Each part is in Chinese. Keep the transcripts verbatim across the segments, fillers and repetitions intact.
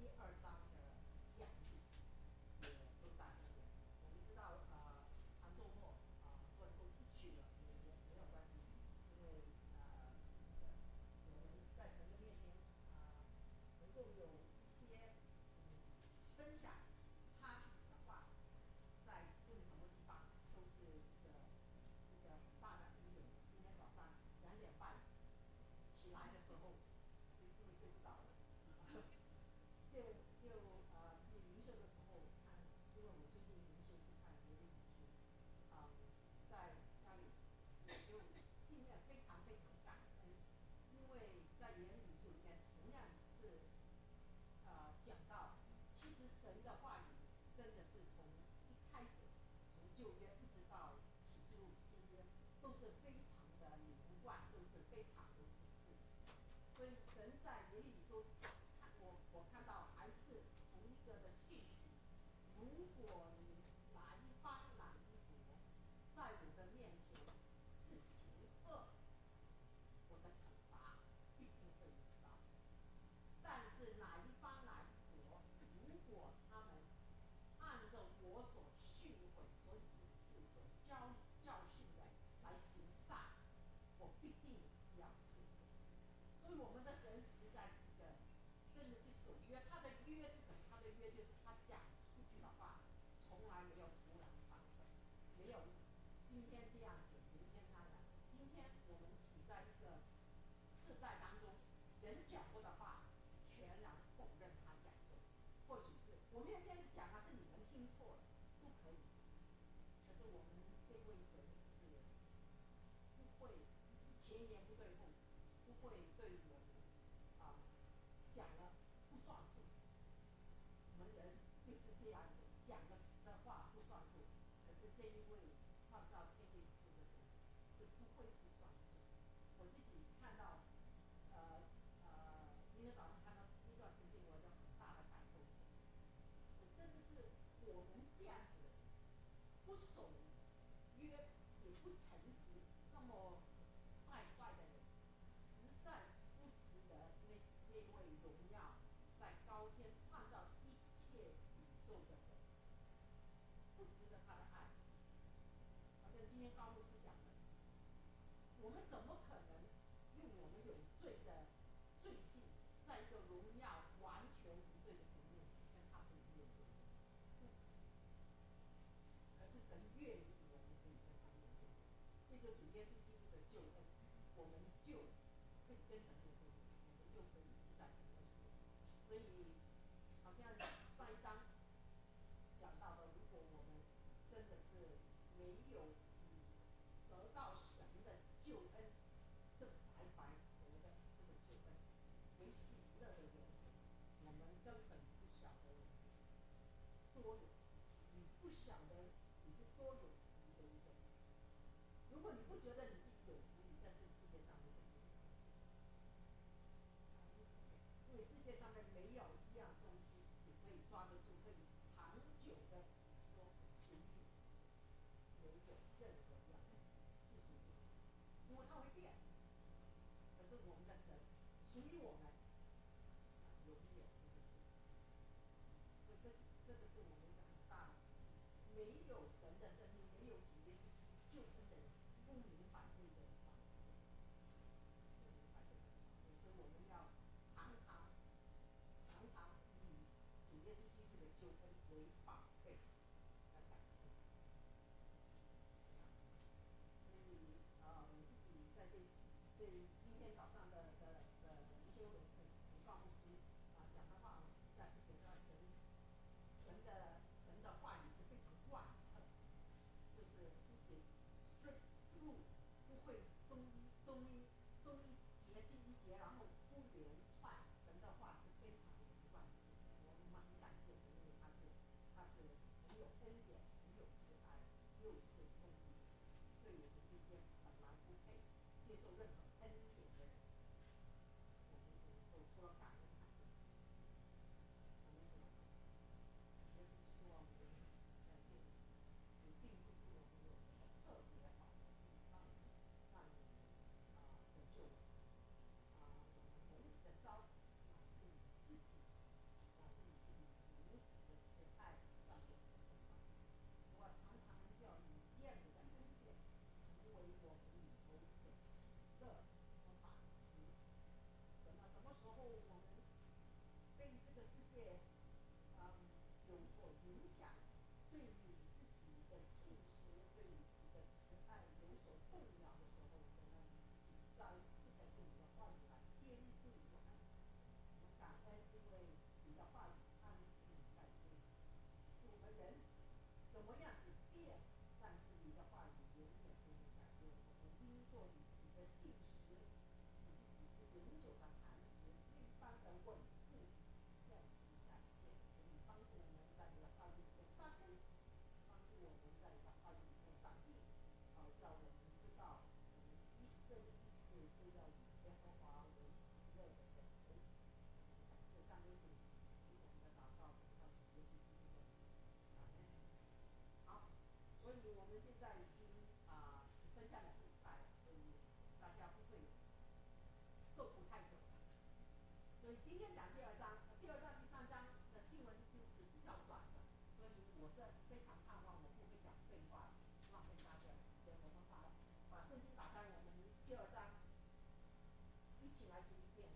二章的讲义也都在这边。我们知道，呃，唐周末啊，很多人都出去了，也也没有关系，因为呃，有人在神的面前啊、能够有一些嗯分享他自己的话，在不论什么地方都是一个一个很大的恩典。今天早上两点半起来的时候，就因为睡不着了，就就呃自己灵修的时候看，因为我最近灵修是看耶利米书，啊、在那里我就心里面非常非常感恩，因为在耶利米书里面同样是呃讲到，其实神的话语真的是从一开始，从旧约一直到启示录新约，都是非常的连贯，都是非常有理智。所以神在耶利米书，看我我看到还是同一个的信息。如果你哪一方哪一国在我的面前是行恶，我的惩罚必定会临到。但是哪一方哪一国，如果他们按照我所训诲、所指示、所教教训的来行善，我必定是要赐福。所以我们的神实在是一个，真的是守约。他的约是什么？他的约就是他讲出去的话，从来没有突然反悔，没有今天这样子，明天那样。今天我们处在一个世代当中，人讲过的话，全然否认他讲过。或许是我没有这样子讲啊，是你们听错了，都可以。可是我们这位神是不会前言不对后，不会对我们啊讲了不算数。我们人就是这样子，讲的的话不算数。可是这一位创造天地宇宙的神是不会不算数。我自己看到，呃呃，今天早上看到那段时间，我有很大的感动。我真的是我们这样子不守约也不诚实，那么败坏的人，实在不值得那那位荣耀在高天创造一切宇宙的神，不值得他的爱。好像今天高牧师讲的，我们怎么可能用我们有罪的罪性，在一个荣耀完全无罪的神面前跟他可以面对？不可能。可是神愿意我们可以跟他面对，这就主耶稣基督的救恩，我们就可以跟神面对，我们就可以住在神的里面。所以，好像上一章讲到的，如果我们真的是没有以得到神的救恩，这白白得的这个救恩为喜乐的缘故，我们根本不晓得多有福气。你不晓得你是多有福的一个人。如果你不觉得你自己有福，你在这个世界上面就没有福。因为世界上面没有一样东西你可以抓得住，可以长久的说属于你，没有任何一样东西是属于你，因为它会变。可是我们的神属于我们，永远不会变。所以这是这个是我们一个很大的福气。没有神的生命，没有主耶稣基督救恩的人，不明白这个法律，不明白这个法律。所以我们要常常常常以主耶稣基督的救恩为宝贝来感恩。所以呃，我自己在这对今天早上的的的灵修的同告牧师啊讲的话，实在是觉得神神的神的话语是非常贯彻，就是也 straight through，不会东一东一东一节是一节，然后不连串。神的话是非常连贯性的。我们蛮感谢神，因为他是他是很有恩典，很有慈爱，又是公义，对我们这些本来不配接受任何恩典的人，我们只能够除了感恩还是我们只能够也是说我们感谢你，你并不是我们有什么特别好的地方让你啊、拯救我们啊、我们蒙你的招，乃是你自己，乃是候我们被这个世界嗯有所影响，对你自己的信实，对你自己的慈爱有所动摇的时候，神让你自己再一次的用你的话语来坚固我们。我们感恩，因为你的话语安定改变，我们人怎么样子变，但是你的话语永远不会改变。我们因做你自己的信实，你自己是永久的磐石，一般的稳固，这样子感谢，求你帮助我们在你的话语里面扎根，帮助我们在你的话语里面长进，好叫我们知道我们一生一世都要以耶和华为喜乐的人。感谢赞美主，听我们的祷告，靠主耶稣基督的名，阿门。好，所以我们现在已经啊、只剩下两个礼拜了，所以大家不会受苦太久了。所以今天讲第二章，第二章、第三章的经文就是比较短的，所以我是非常盼望我不会讲废话，浪费大家的时间。我们把把圣经打开，我们第二章一起来读一遍。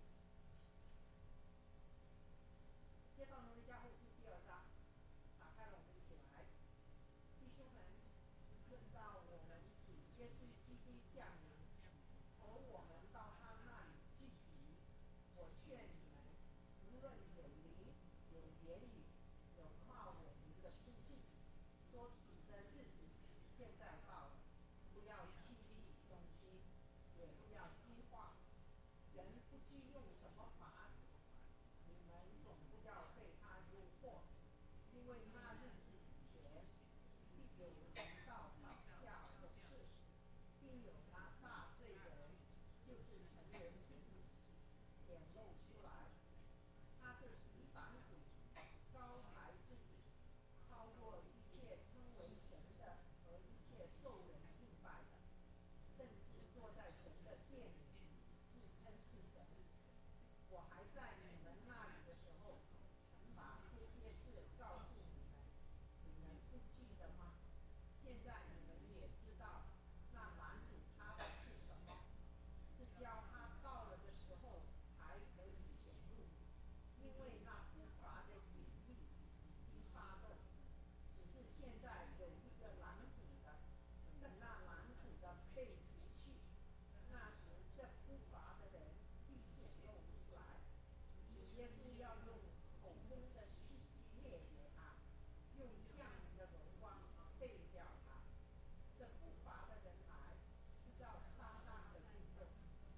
介绍奴隶家后书第二章，打开了，我们一起来。弟兄们，论到我们主耶稣基督降临，和我们到他那里聚集，我劝你们，无论有灵、有言语、有冒我名的书信，说主的日子现在到了，不要轻易动心，也不要惊慌。人不拘用什么法子，你们总不要被他诱惑，因为那日子以前，必有人到讨价的事，并有那大罪的人，就是成人之子，显露出来。他是抵挡主，高抬自己，超过一切称为神的和一切受人敬拜的，甚至坐在神的殿里，自称是神。我还在你们那里的时候，曾把这些事告诉你们，你们不记得吗？现在你们也知道，那拦阻他的是什么？是叫他到了的时候才可以显露，因为那不法的隐意已经发动，只是现在有一个拦阻的，等那拦阻的被除去，那时这不法的人必显露出来。主耶稣要用口中的气灭绝他，用降临的荣光废掉他。这不法的人来，是叫撒旦的运动，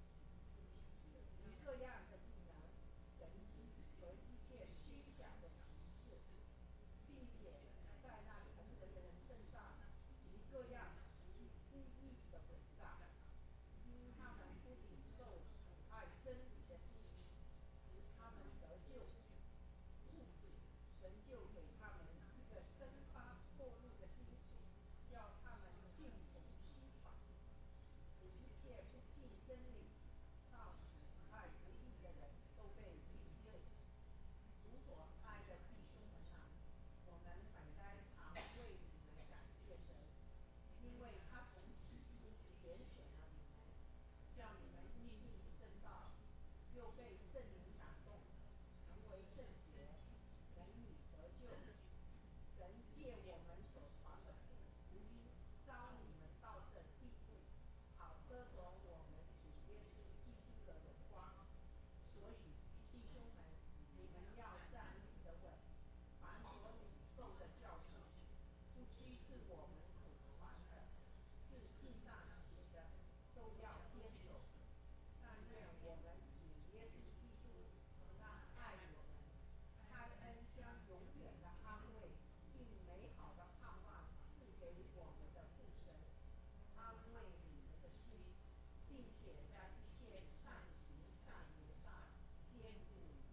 以各样的异能、神迹和一切虚假的奇事，并且在那成人的人身上及各样属故意的诡诈，因他们不领受爱真理的心，使他们得救。故此，神就给他们一个生发错误的心，叫他们信从虚谎，使一切不信真理、到喜爱不义的人都被定罪。主所爱的弟兄们啊，我们本该常为你们感谢神，因为他从起初拣选了你们，叫你们因信正道，又被圣灵感动，成为圣洁，人已得救。神借我们所传的福音，召你们到这地步，好得着我们主耶稣基督的荣光。所以弟兄们，你们要站立得稳，凡所领受的教训，不拘是我们口传的，是信上写的，都要坚守。但愿我们主耶稣基督和那爱我们、开恩将永远的安慰并美好的盼望赐给我们的父神，安慰你们的心，并且在一切善行善言上坚固你们。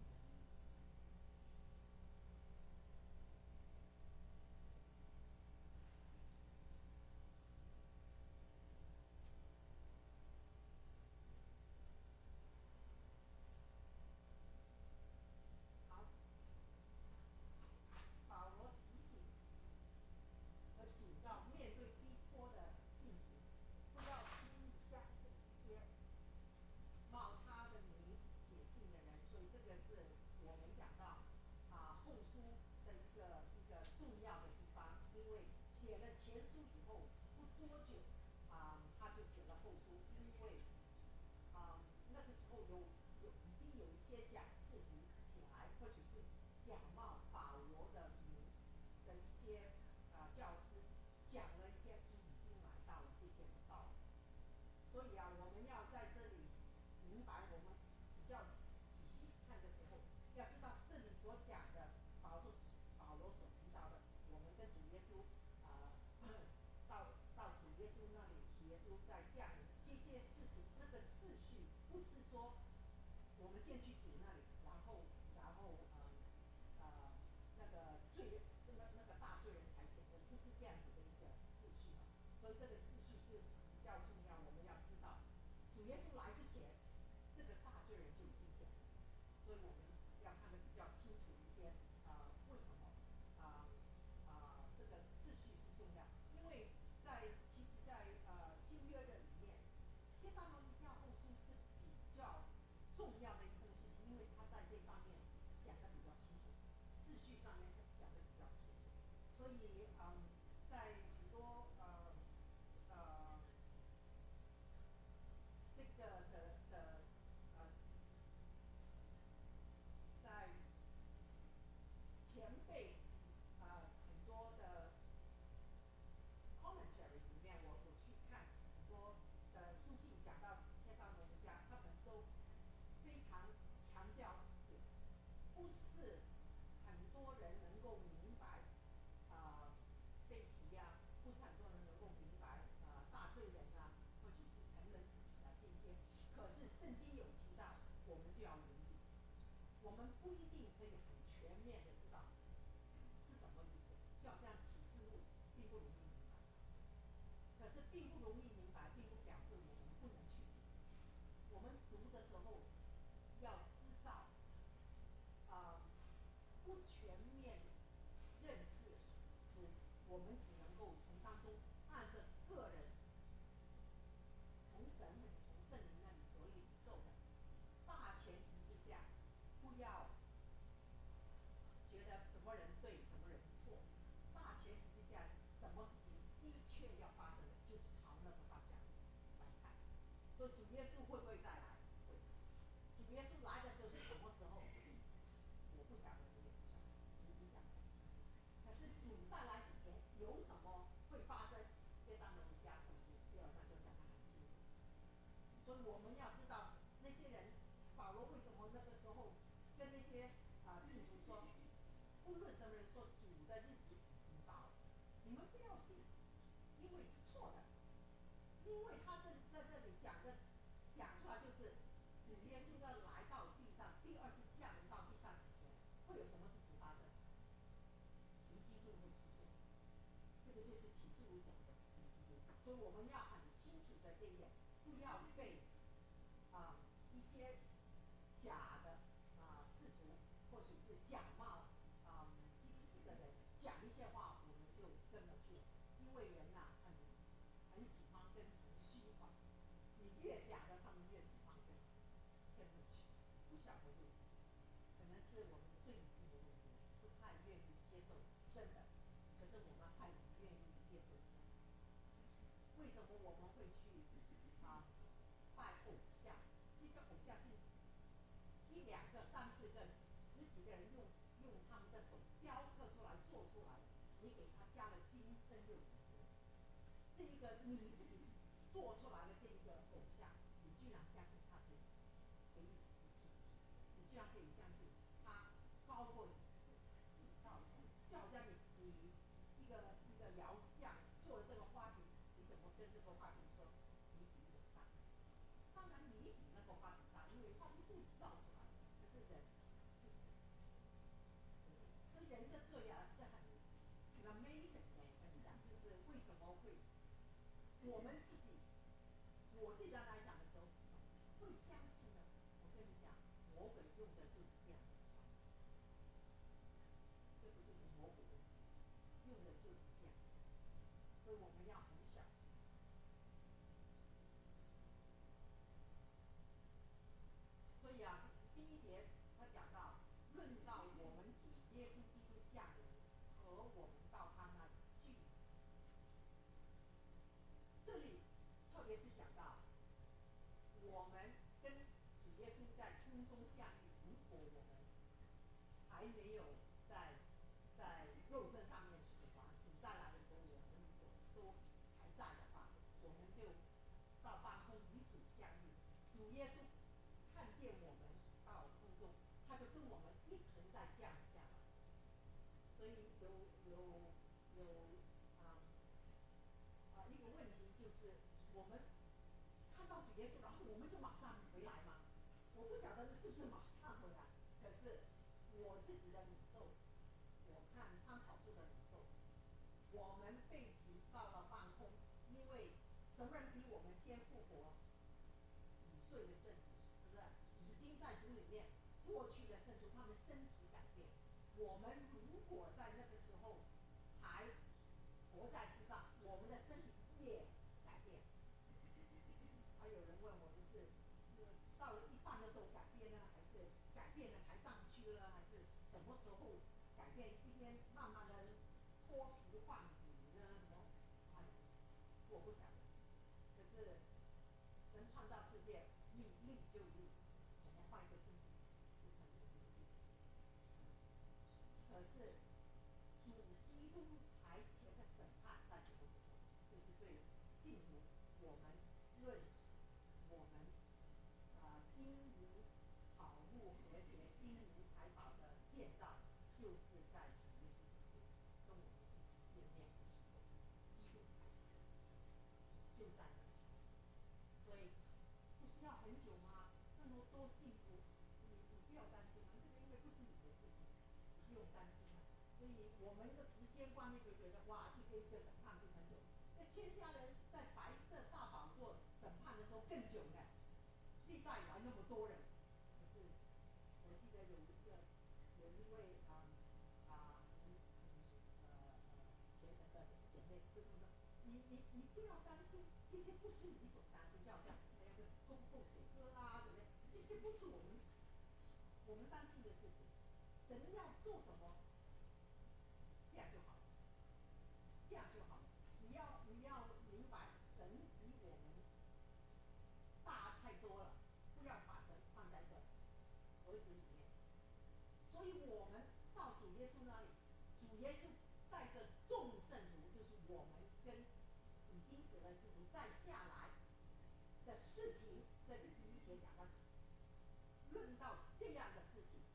好，保罗提醒和警告面对逼迫的信徒，不要轻易相信一些书的一个一个重要的地方，因为写了前书以后不多久，啊、他就写了后书，因为啊、那个时候有有已经有一些假试图起来，或者是假冒保罗的名的一些啊、教师，讲了一些主已经来到了这些的道理。所以啊，我们要在这里明白，我们比较仔细看的时候，要知道这里所讲的保罗保罗所提到的，我们跟主耶稣啊、到到主耶稣那里，主耶稣在降临这些事情，那个次序不是说我们先去主那里，然后然后呃呃那个罪人那个那个大罪人才显现，不是这样子的一个次序啊。所以这个次序是比较重要，我们要知道，主耶稣来之前，这个大罪人就已经显现，所以我们要看得比较清楚一些啊、呃为什么啊啊、呃呃、这个次序是重要，因为在其实在呃新约的里面，帖撒罗尼迦后书是比较重要的一封书信，因为他在这方面讲得比较清楚，次序上面讲得比较清楚，所以嗯，在很多呃呃这个的的呃在前辈啊、呃、很多的 commentary 里面，我我去看很多的书信讲到帖撒罗尼迦，他们都非常强调，不是很多人能够明白啊、呃、被提啊，不是很多人能够明白啊、呃、大罪人啊，或者是成人子女啊这些。可是圣经有提到，我们就要留意，我们不一定可以很全面的知道是什么意思，就好像启示录并不容易明白。可是并不容易明白，并不表示我们不能去读。我们读的时候要知道，啊、呃，不全面认识，只我们只能够从当中按着个人从神从圣灵那里所领受的，大前提之下，不要觉得什么人对什么人错，大前提之下，什么事情的确要发生的，就是朝那个方向来看。所以主耶稣会不会再来？会。主耶稣来的时候是什么时候？我不晓得，我也不晓得，主已经讲得很清楚。可是主再来以前有什么会发生？帖撒罗尼迦后书第二章就讲得很清楚。所以我们要知道那些人，保罗为什么那个时候跟那些啊、信徒说，不论什么人说主的日子已经到了，你们不要信，因为是错的。因为他这在这里讲的讲出来就是主耶稣要来到地上，第二次降临到地上以前，会有什么事情发生？敌基督会出现，这个就是启示录讲的敌基督。所以我们要很清楚的这一点，不要被啊、一些假的啊、试图或者是假冒啊、基督徒的人讲一些话，我们就跟了去了。因为人呐、很很喜欢跟从虚话，你越假的，他们越喜欢跟跟着去，不晓得为什么，可能是我们的罪性的问题，不太愿意接受真的，可是我们太愿意接受假的。为什么我们会去啊拜偶像？这些偶像是一两个、三四个、十几个人用用他们的手雕刻出来、做出来，你给他加了金身六层天，这一个你自己做出来的这一个偶像，你居然相信他可以给你福气，你居然可以相信他高过你，是是造的，就好像你你一个一个窑匠做了这个花瓶，你怎么跟这个花瓶说你比我大？当然你比那个花瓶大，因为花瓶是你造出来的，可是人是人，可是所以人的罪啊是很很 amazing 的。我跟你讲，就是为什么会我们自己，我自己在来想的时候会相信呢？我跟你讲，魔鬼用的就是这样的方法，这不就是魔鬼的用的就是这样，所以我们要很小心。所以啊，第一节他讲到，论到我们主耶稣基督我们跟主耶稣在空中相遇，如果我们还没有在在肉身上面死亡，主再来的时候，我们如果都还在的话，我们就到半空与主相遇。主耶稣看见我们到空中，他就跟我们一同在降下来。所以有有有啊啊一个问题就是，我们看到主耶稣，然后我们就马上回来吗？我不晓得是不是马上回来，可是我自己的领受，我看参考书的领受，我们被提到了半空，因为什么人比我们先复活？已睡的圣徒，是不是？已经在主里面过去的圣徒，他们身体改变。我们如果在那个时候还活在世上，我们的身体也改变。还有人问我们是到了一半的时候改变呢，还是改变了才上去了，还是什么时候改变？一边慢慢的脱皮换骨呢？什么？哎，我不晓得。可是神创造世界，立立就立，我们换一个身体，就成一个新的可是主基督台前的审判在什么时候？就是对信徒，我们论我们啊、呃、金银草木和谐、金银财宝的建造，就是在主耶稣基督跟我们一起见面的时候，基督台就在那里。所以不是要很久吗？那么多信徒，你你不要担心啊，这个因为不是你的事情，你不用担心啊。所以我们的时间观念就觉得哇，一个一个审判不很久。那天下人在白色大宝座审判的时候更久呢，历代以来那么多人。可是我记得有一个有一位啊啊嗯嗯呃呃虔诚的姐妹就说，你你你不要担心，这些不是你所担心，叫叫那个够不够水喝啦，怎么样？这些不是我们我们担心的事情。神要做什么，这样就好了，这样就好了。你要你要明白，神比我们大太多了，不要把神放在一个盒子里面。所以我们到主耶稣那里，主耶稣带着众圣徒，就是我们跟已经死了圣徒再下来的事情，这里第一节讲到，论到这样的事情，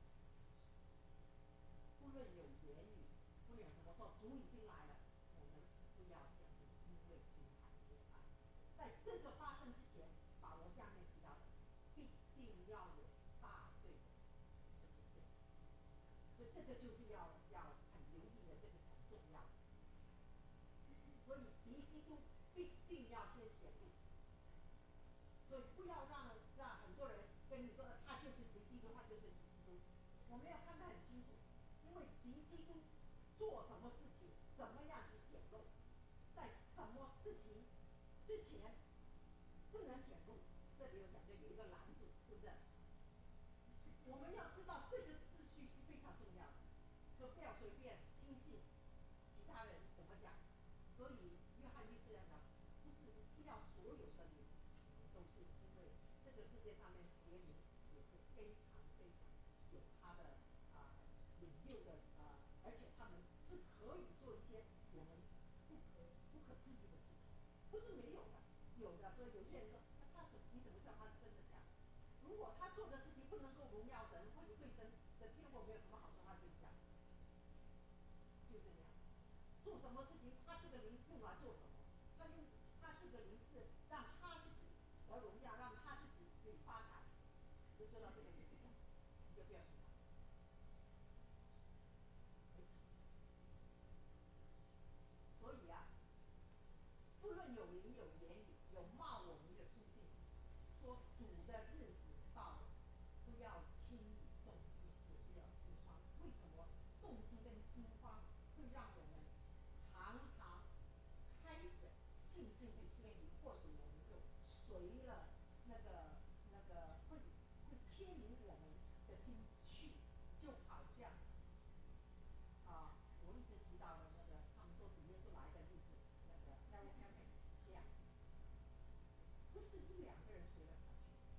不论有言语，不论有什么说，主已经来了，我们不要相信，因为主还没有来。在这个发生之前，保罗下面提到的，必定要有大罪的的显现。所以这个就是要要很留意的，这个是很重要的。所以敌基督必定要先显露。所以不要让让很多人跟你说，他就是敌基督，他就是敌基督。我们要看得很清楚，因为敌基督做什么事情，怎么样去显露，在什么事情之前不能显露。这里有讲究有一个拦阻，是不是？我们要知道这个秩序是非常重要的，所以不要随便听信其他人怎么讲。所以约翰一书讲，不是不要所有的灵都是，因为这个世界上面邪灵也是非常非常有他的啊、呃、引诱的啊、呃，而且他们是可以做一些我们不可不可思议的事情，不是没有的，有的。所以有些人说，那他怎你怎么知道他是真的假的？如果他做的事情不能够荣耀神，或者对神的天赋没有什么好处，他就讲，就这样。做什么事情，他这个灵用来做什么？他用他这个灵是让他自己得荣耀，让他自己可以发财，就知道这个灵是假的，你就不要信他。所以啊，不论有灵有言语，有冒我名的书信，说主的日子到了，不要轻易动心，也不要惊慌。为什么动心跟惊慌会让我们常常开始信心会偏离，或许我们就随了那个那个会会牵引我们的心去，就好像啊，我一直提到的那个，他们说主耶稣来的日子，那个 Harold Camping 这样，不是一两个人随了他去，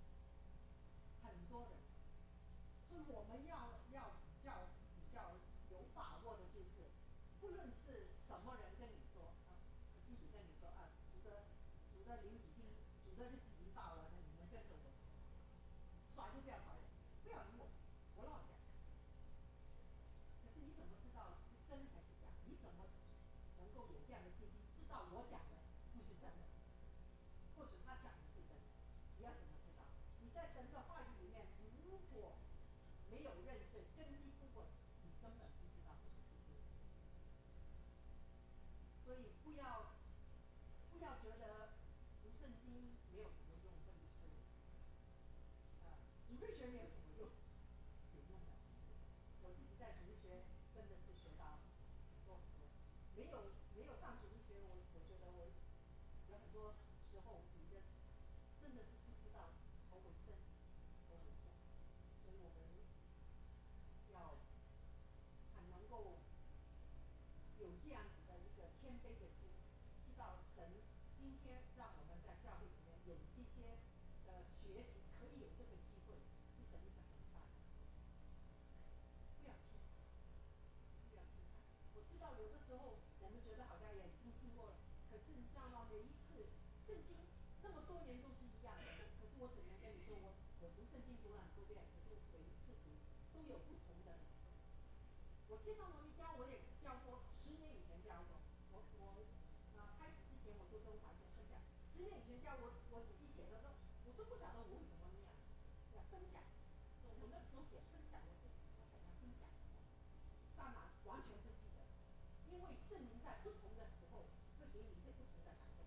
多人，所以我们要要比较比较有把握的就是，不论是什么人跟你说啊，可是你跟你说啊，主的主的灵已经主的日子已经到了，那你们跟着我，甩就不要甩，不要理我，我老讲。可是你怎么知道是真还是假？你怎么能够有这样的信心，知道我讲的不是真的，或许他讲的是真的？你要怎么知道？你在神的话语里面，如果没有认识，根基不稳，你根本不知道什么是真。所以不要不要觉得读圣经没有什么用，或者是呃主日学没有什么用，有用的。我自己在主日学真的是学到很多很多，没有没有上主日学，我我觉得我有很多时候你的真的是不知道头为真，头为假，所以我们要很能够有这样子的一个谦卑的心，知道神今天让我们在教会里面有这些呃学习，可以有这个机会，是神一个很大的，不要轻看，不要轻看。我知道有的时候我们觉得好像也已经听过了，可是你知道吗？每一次圣经那么多年都是一样的，可是我只能跟你说，我我读圣经读了很多遍，可是每一次读都有不同的领受。我天上罗尼教我也教过，十年以前教过。我我啊开始之前我就跟华兄分享，十年以前教我我自己写的都我都不晓得我为什么那样，要分享。我那时候写分享，我是我想要分享，当然完全不记得，因为圣灵在不同的时候会给你一些不同的感动，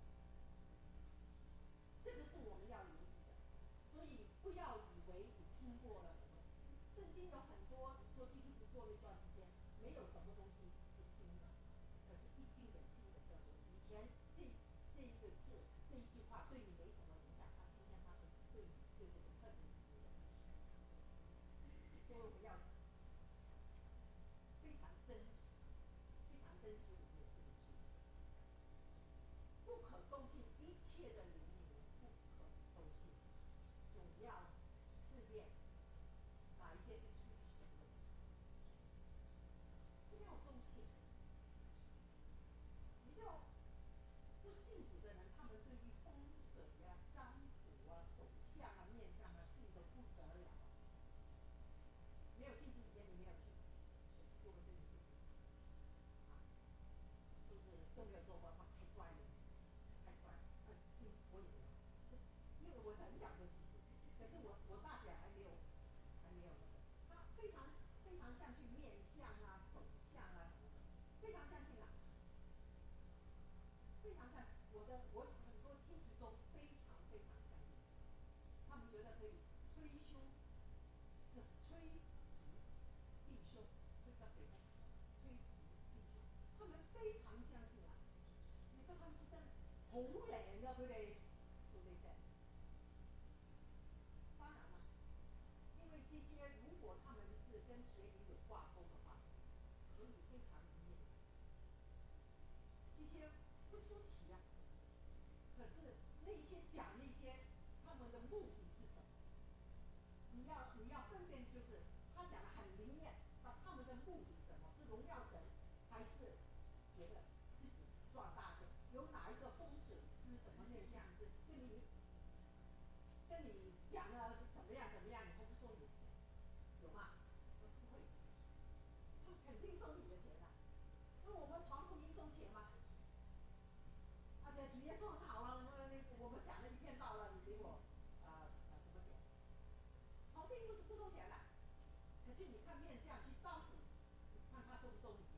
这个是我们要留意的。所以不要以为你听过了什么，圣经有很多，你做基督徒做了一段时间，没有什么东西是新的，可是一定有新的特别。以前这这一个字这一句话对你没什么影响，他今天他会对你对这个特别有影响。所以我们要非常珍惜，非常珍惜我们有这个机会。不可动信，一切的灵里面不可动信，总要试验哪一些是出于神的，不要动信。比较不信主的人，他们对于风水啊、占卜啊、手相啊、面相啊信得不得了。没有信主以前你没有去，我去做过这件事情，啊，就是都没有做过，哇，太怪了，太怪了，啊，信我也没有，因为我是很想做基督徒，可是我我大姐还没有还没有那个，她非常非常相信面相啊、手相啊什么的，非常相信啊。非常赞，我的我很多亲戚都非常非常相信，他们觉得可以推修，那催吉必修，就在北方，催吉必修，他们非常相信啊。你说他们是真好靈㗎，佢哋做呢些。当然了，因为这些如果他们是跟邪灵有挂钩的话，可以非常理解。这些不出奇呀、啊。可是那些讲那些他们的目的是什么？你要你要分辨，就是他讲的很灵验，那他们的目的是什么？是荣耀神，还是觉得自己赚大钱？有哪一个风水师什么面相是跟你跟你讲了怎么样怎么样，你还不收你的钱？有吗？不会，他肯定收你的钱的、啊。那我们传福音收钱吗？啊，对，主耶稣很好啊，我们我们讲了一片道了，你给我啊啊什么钱？传福音不是不收钱的，可是你看面相去占卜，看他收不收你钱。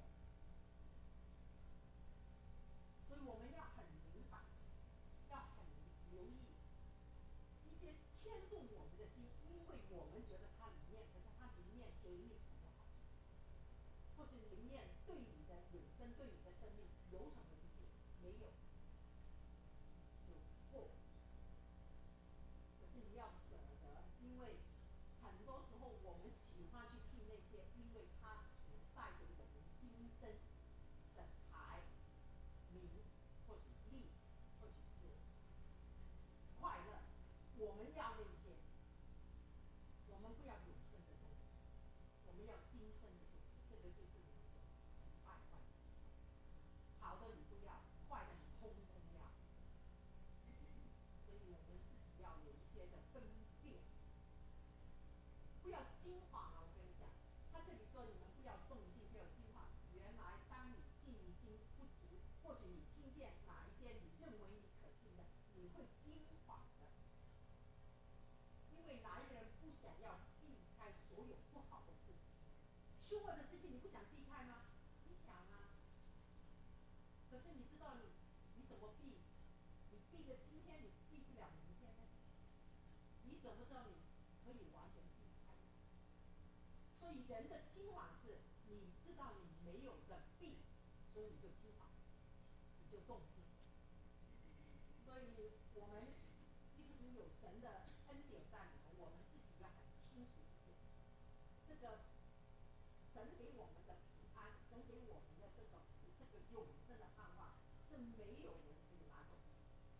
所以我们要很明白，要很留意一些牵动我们的心，因为我们觉得它里面，可是它里面给你什么好处，或是里面对你的永生、对你的生命有什么益处？没有，有过。可是你要舍得，因为很多时候我们喜欢去听那些，因为它能带给我们今生的财、名，或许利，或许是快乐。我们要那些，我们们不要永生的东西，我们要今生的东西，这个就是你们的爱坏的。好的你不要，坏的你通通要。所以我们自己要有一些的分辨，不要惊慌啊！我跟你讲，他这里说你们不要动心，不要惊慌。原来当你信心不足，或许你听见哪一些你认为你可信的，你会惊慌的，因为哪一个人不想要避开所有不好的事情？凶恶的事情你不想避开吗？你想啊。可是你知道你你怎么避？你避的今天，你避不了明天呢？你怎么知道你可以完全避开呢？所以人的惊慌是，你知道你没有的避，所以你就惊慌，你就动心。所以我们基督徒有神的恩典在里头，我们自己要很清楚一点，这个神给我们的平安，神给我们的这个这个永生的盼望，是没有人可以拿走的。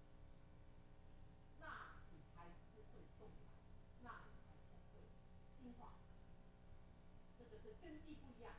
那你才不会动摇，那你才不会惊慌。这个是根基不一样。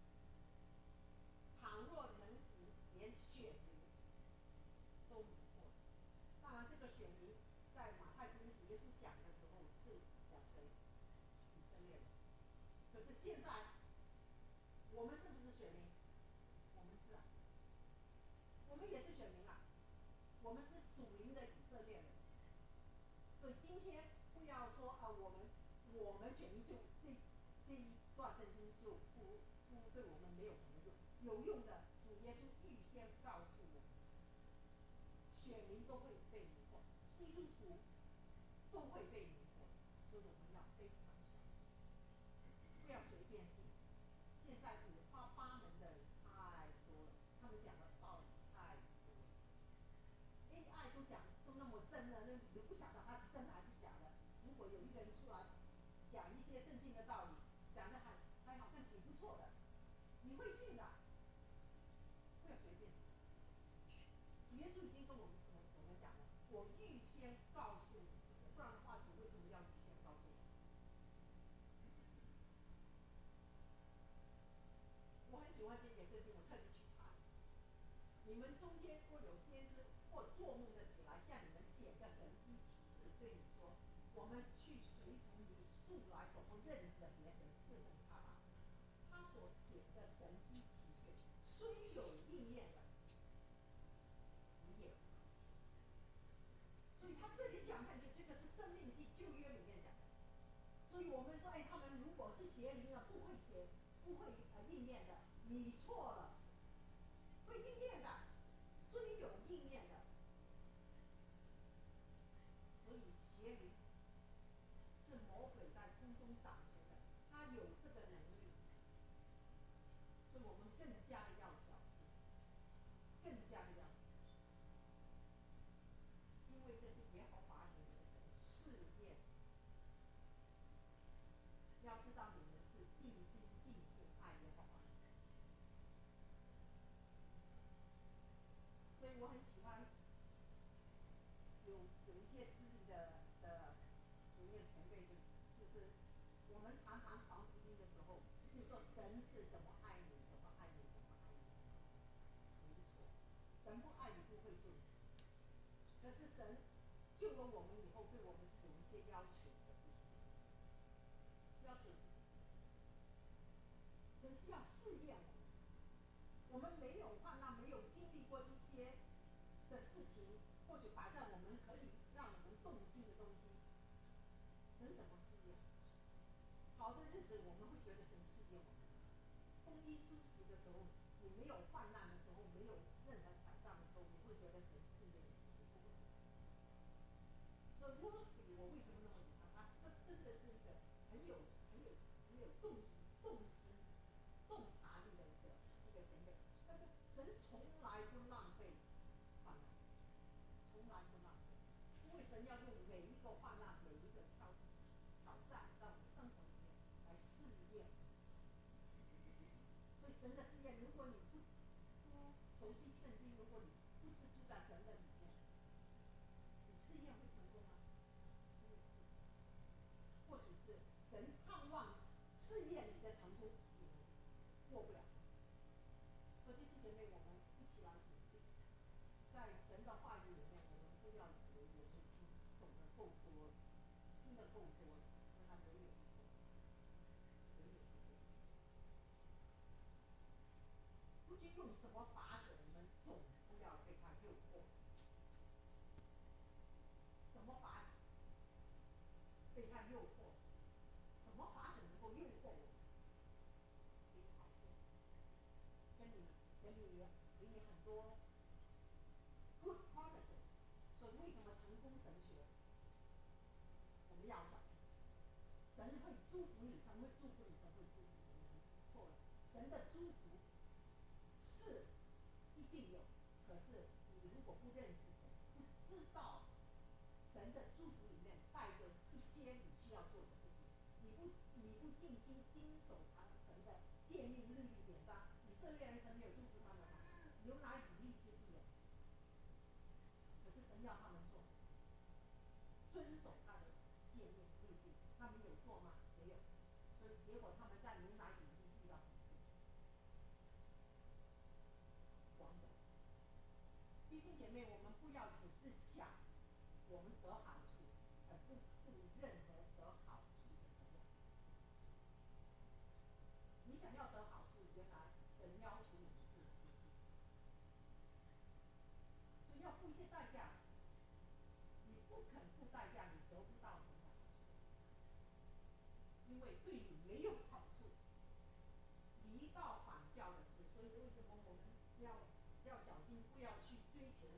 倘若能行，连选民都迷惑。当然，这个选民在马太福音耶稣讲的时候是讲谁？以色列人。可是现在，我们是不是选民？我们是啊，我们也是选民啊，我们是属灵的以色列人。所以今天不要说啊，我们我们选民就这这一段圣经就不不对我们没有什么用，有用的。主耶稣预先告诉我们，选民都会被迷惑，基督徒都会被迷惑，所以我们要非常小心，不要随便信。现在五花八门的人太多了，他们讲的道理太多了。A I 都讲都那么真了，那你都不晓得他是真的还是假的。如果有一个人出来讲一些圣经的道理，讲的还还好像挺不错的，你会信的。不要随便信。主耶稣已经跟我们我们我们讲了，我预先告诉你，不然的话，主为什么要预先告诉我？我很喜欢这节圣经，我特地去查。你们中间若有先知或做梦的起来，向你们显个神迹奇事，对你说，我们去随从你素来所不认识的别神侍奉他吧。他所显的神迹奇事，虽有应验的，你也不可听。所以他这里讲看，就这个是生命记旧约里面讲的。所以我们说，哎，他们如果是邪灵的，不会写，不会呃应验的，你错了，会应验的，虽有应验的。所以邪灵是魔鬼在空中掌权的，他有这个能力，所以我们更加的要小心，更加的要小心，因为这是耶和华你们的神试验。要知道你们是尽心尽性爱耶和华。所以我很喜欢有有一些知名的的主任前辈，就是就是我们常常传福音的时候，就说神是怎么爱你，怎么爱你，怎么爱你，没错，神不爱你不会救你。可是神救了我们以后，对我们是有一些要求的。要求是什么？神是要试验我们。我们没有患难，没有经历过一些的事情，或许摆在我们可以让我们动心的东西，神怎么试验？好的日子我们会觉得神试验我们，丰衣足食的时候，你没有患难的时候，没有任何挑战的时候，你会觉得神试验你，你不会。所以 Lucy 我为什么那么喜欢他？他真的是一个很有很有很有洞洞识、洞察力的一个一个前辈。但是神从来不浪费患难，从来不浪费，因为神要用每一个患难、每一个挑挑战，在我们生活里面来试验。所以神的试验，如果你不不熟悉圣经，如果你不是住在神的里面，你试验会成功吗？或许是神盼望试验你的成功，你过不了。所以弟兄姐妹，我们一起来努力，在神的话语里面，我们不要以为我们已经懂得够多，听得够多了，跟他永远不够，永远不够。不知用什么法子，我们总不要被他诱惑。什么法子被他诱惑？什么法子能够诱惑我们？给你好处，给你给你给你很多 good promises。所以为什么成功神学我们要小心？神会祝福你，神会祝福你，神会祝福你。错了，神的祝福是一定有，可是你如果不认识神，不知道神的祝福里面带着一些你需要做的事情，你不你不尽心经守常神的诫命律例典章，以色列人神没有祝福他们吗？牛奶与蜜之地。可是神要他们做，遵守他的诫命律例，他们有做吗？没有。所以结果他们在牛奶与蜜遇到什么事？王的。弟兄姐妹，我们不要只是想我们得好处，而不负任何得好处的责任。你想要得好处，原来神要求你做一些事，所以要付一些代价。你不肯付代价，你得不到神的好处，因为对你没有好处。离道反教的事，所以为什么我们要要小心，不要去追求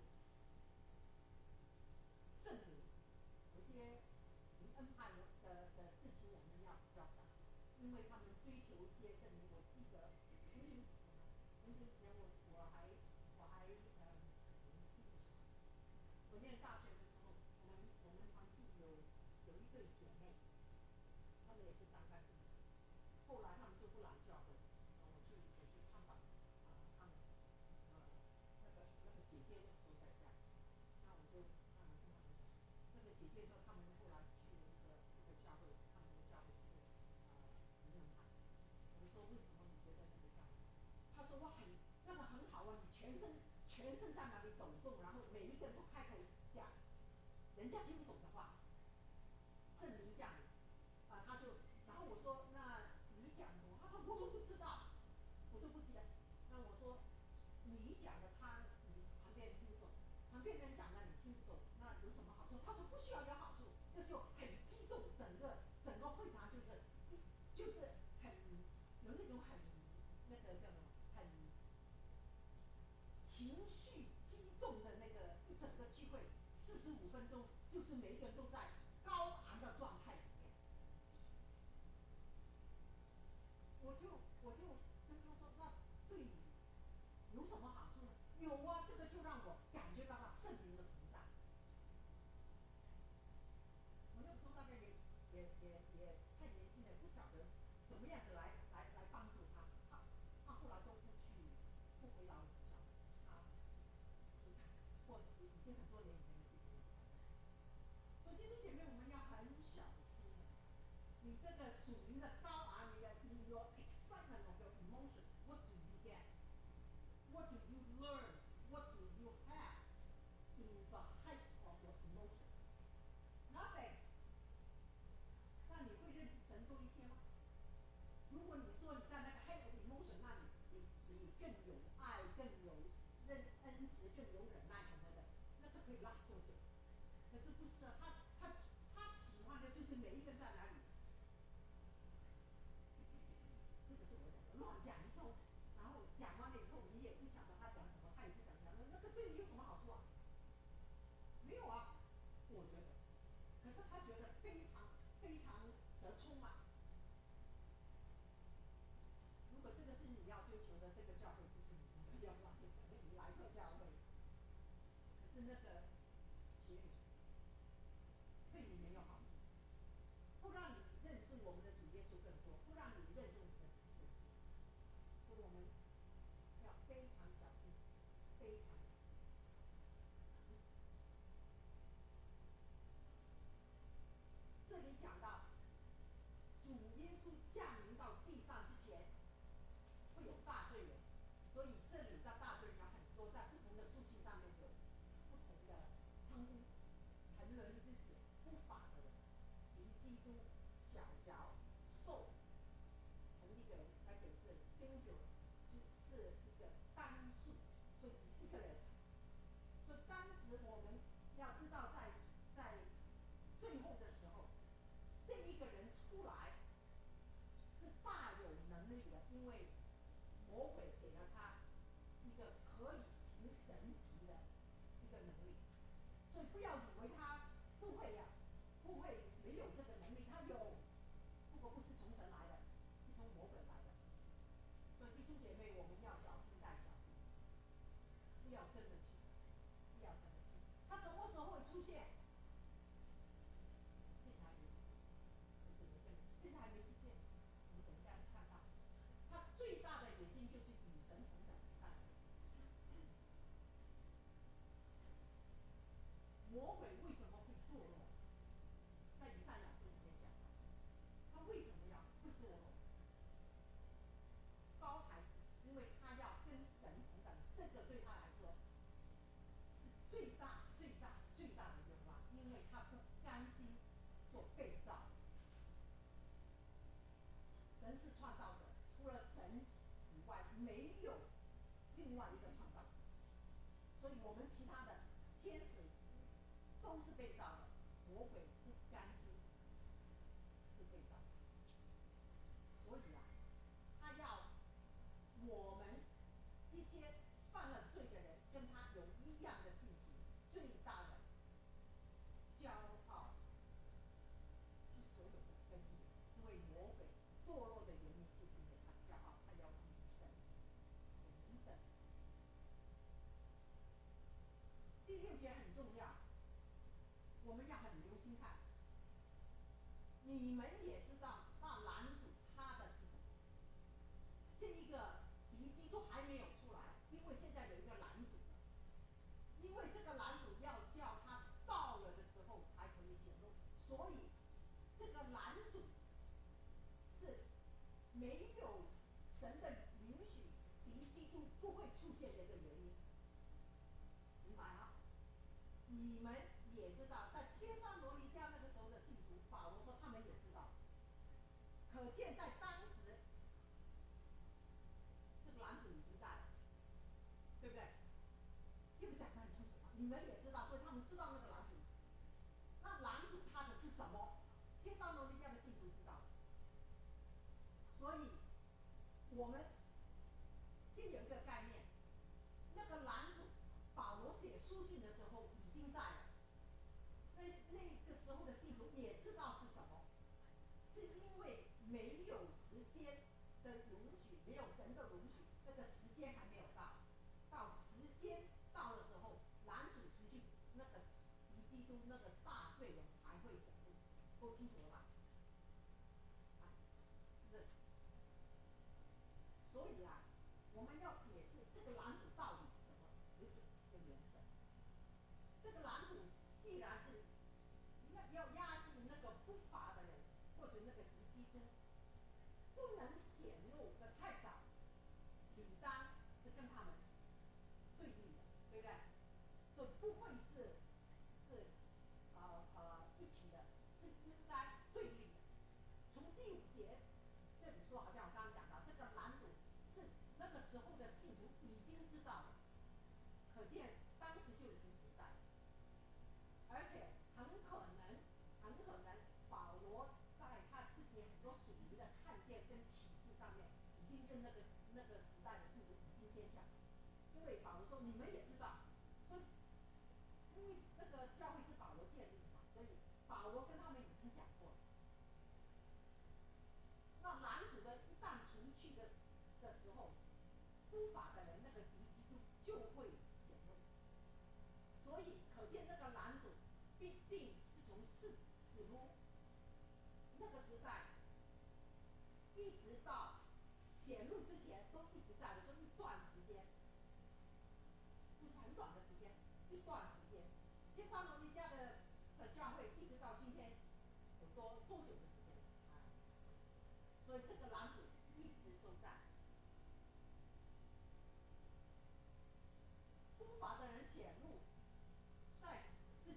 圣灵？有些灵恩派的的事情，我们要比较小心，因为他们追求一些圣灵。我记得很久以前，很久以前我我还我还呃年轻的时候，我念大学的时候，我们我们团契有有一对姐妹，她们也是张干子，后来她们就不来教会，然后我去我去探访啊、呃、她们，呃那个那个姐姐那时候在家，那我就啊、呃、跟他们讲，那个姐姐说他们后来去了一个一个教会，他们的教会是啊灵恩派。我说为什么你觉得那个教会？她说我很那个很好啊，你全身全身在那里抖动，然后每一个人都开口讲人家听不懂的话，圣灵降临啊，他就，然后我说那你讲什么？他说我都不知道，我都不记得。那我说你讲的他你旁边听不懂，旁边人讲的你听不懂，那有什么好处？他说不需要有好处，这就很激动，整个整个会场就是一就是很有那种很那个叫什么很情绪激动的那个一整个聚会，四十五分钟，就是每一个人都在高昂的状态里面。我就我就跟他说，那对你有什么好处呢？有啊，这个就让我感觉到了圣灵的同在。我那个时候大概也也也也太年轻了，不晓得怎么样子来来来帮助他。他他后来都不去不回老人教，他或已经很多年以前的事情了。所以弟兄姐妹，我们要很小心。你这个属灵的高昂，你的 in your excitement of your emotion, what do you get? What do you learn? What do you have in the height of your emotion? Nothing. 那你会认识神多一些吗？如果你说你在那个 height of emotion 那里，你你更有爱，更有认恩慈，更有忍耐什么的，那个可以 last 多久？可是不是啊，他他他喜欢的就是每一个人在哪里。这个是我讲的，乱讲一通，然后讲完了以后，你也不晓得他讲什么，他也不想讲，那那个对你有什么好处啊？没有啊，我觉得。可是他觉得非常非常的充满。如果这个是你要追求的，这个教会不是你要来的，你来这教会。可是那个邪灵对你没有好处，不让你认识我们的主耶稣更多，不让你认识我们的神更多。所以我们要非常小心，非常小心。这里讲到主称呼成人之子不法的人，比基督小脚兽，同一个人，而且是 singular， 就是一个单数，所以只一个人。所以当时我们要知道在，在最后的时候，这一个人出来是大有能力的，因为魔鬼给了他一个可以行神迹的一个能力。所以不要以为他不会呀、啊，不会没有这个能力，他有，不过不是从神来的，是从魔鬼来的。所以弟兄姐妹，我们要小心再小心，不要跟着去，不要跟着去。他什么时候会出现？现在还没出现，我只能跟你，现在还没出现，我们等一下看到。他最大的野心就是与神同等上。魔鬼为什么会堕落？在以赛亚书里面讲到，他为什么要会堕落？高抬自己，因为他要跟神同等，这个对他来说是最大、最大、最大的愿望，因为他不甘心做被造。神是创造者，除了神以外，没有另外一个创造者。所以我们其他的天使都是被造的，魔鬼不甘心是被造。所以啊，他要我们一些犯了罪的人跟他有一样的性情，最大的骄傲是所有的根源。因为魔鬼堕落的原因就是因为他骄傲，他要与神同等。第六节很重要，我们要很留心看。你们也知道那男主他的是什么？这一个敌基督还没有出来，因为现在有一个男主了，因为这个男主要叫他到了的时候才可以显露，所以这个男主是没有神的允许，敌基督不会出现的一个原因。明白吗？你们也知道，在帖撒罗尼迦那个时候的信徒，保罗说他们也知道，可见在当时，这个男主已经在了，对不对？这个讲得很清楚嘛，你们也知道，所以他们知道那个男主。那男主他的是什么？帖撒罗尼迦的信徒知道，所以我们先有一个概念，那个男主保罗写书信的时候已经在了，那那个时候的信徒也知道是什么，是因为没有时间的允许，没有神的允许，那个时间还没有到，到时间到的时候，男主出去，那个敌基督那个大罪人才会显露，够清楚了吧？啊，是。所以啊，我们要解释这个男主到底是什么，有几个原则。这个男主既然是要压制那个不法的人，或是那个敌基督，不能显露的太早，理当是跟他们对立的，对不对？所以不会是是呃呃一起的，是应该对立的。从第五节这里说，好像我刚刚讲到，这个男主是那个时候的信徒已经知道的，可见当时就已经存在了。而且很可能，很可能保罗在他自己很多属灵的看见跟启示上面，已经跟那个那个时代的信徒已经先讲了。因为保罗说你们也知道，所以因为这个教会是保罗建立的嘛，所以保罗跟他们已经讲过了。那男主的一旦除去的的时候，不法的人那个敌基督就会显露。所以可见那个男主必定是从使使徒那个时代，一直到显露之前都一直在的，说一段时间，不是很短的时间，一段时间。帖撒罗尼迦的的教会一直到今天有多多久的时间啊？所以这个男主一直都在。不法的人显露，在是